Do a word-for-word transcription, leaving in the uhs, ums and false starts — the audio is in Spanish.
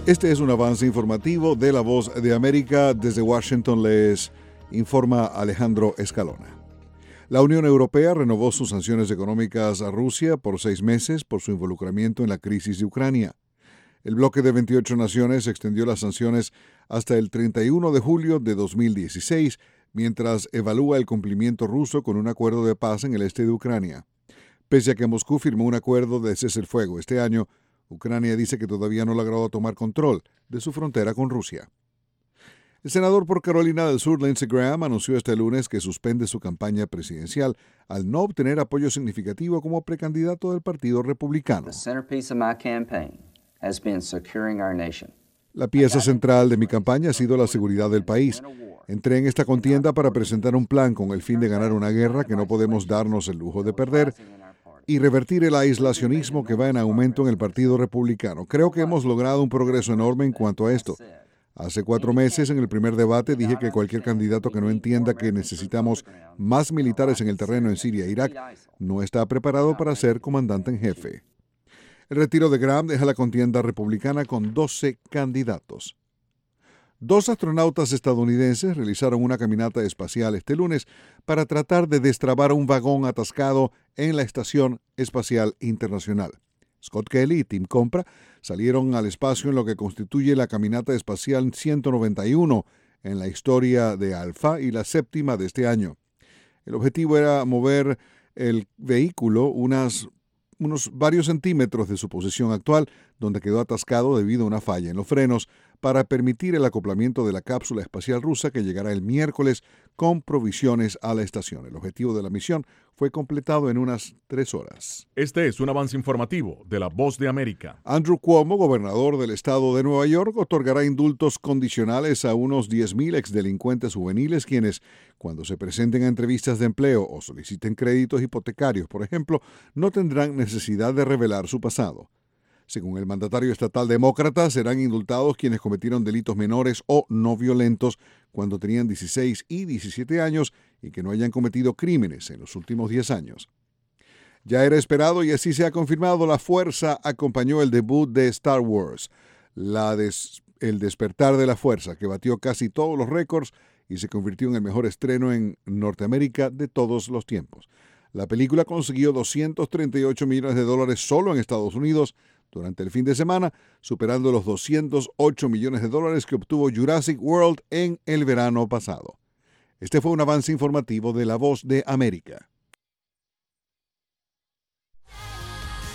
Este es un avance informativo de La Voz de América. Desde Washington les informa Alejandro Escalona. La Unión Europea renovó sus sanciones económicas a Rusia por seis meses por su involucramiento en la crisis de Ucrania. El bloque de veintiocho naciones extendió las sanciones hasta el treinta y uno de julio de dos mil dieciséis, mientras evalúa el cumplimiento ruso con un acuerdo de paz en el este de Ucrania. Pese a que Moscú firmó un acuerdo de cese el fuego este año, Ucrania dice que todavía no ha logrado tomar control de su frontera con Rusia. El senador por Carolina del Sur, Lindsey Graham, anunció este lunes que suspende su campaña presidencial al no obtener apoyo significativo como precandidato del Partido Republicano. La pieza central de mi campaña ha sido la seguridad del país. Entré en esta contienda para presentar un plan con el fin de ganar una guerra que no podemos darnos el lujo de perder y revertir el aislacionismo que va en aumento en el Partido Republicano. Creo que hemos logrado un progreso enorme en cuanto a esto. Hace cuatro meses, en el primer debate, dije que cualquier candidato que no entienda que necesitamos más militares en el terreno en Siria e Irak no está preparado para ser comandante en jefe. El retiro de Graham deja la contienda republicana con doce candidatos. Dos astronautas estadounidenses realizaron una caminata espacial este lunes para tratar de destrabar un vagón atascado en la Estación Espacial Internacional. Scott Kelly y Tim Compra salieron al espacio en lo que constituye la caminata espacial ciento noventa y uno en la historia de Alpha y la séptima de este año. El objetivo era mover el vehículo unas, unos varios centímetros de su posición actual, donde quedó atascado debido a una falla en los frenos, para permitir el acoplamiento de la cápsula espacial rusa que llegará el miércoles con provisiones a la estación. El objetivo de la misión fue completado en unas tres horas. Este es un avance informativo de La Voz de América. Andrew Cuomo, gobernador del estado de Nueva York, otorgará indultos condicionales a unos diez mil exdelincuentes juveniles quienes, cuando se presenten a entrevistas de empleo o soliciten créditos hipotecarios, por ejemplo, no tendrán necesidad de revelar su pasado. Según el mandatario estatal demócrata, serán indultados quienes cometieron delitos menores o no violentos cuando tenían dieciséis y diecisiete años y que no hayan cometido crímenes en los últimos diez años. Ya era esperado y así se ha confirmado, la fuerza acompañó el debut de Star Wars, la des- el despertar de la fuerza, que batió casi todos los récords y se convirtió en el mejor estreno en Norteamérica de todos los tiempos. La película consiguió doscientos treinta y ocho millones de dólares solo en Estados Unidos durante el fin de semana, superando los doscientos ocho millones de dólares que obtuvo Jurassic World en el verano pasado. Este fue un avance informativo de La Voz de América.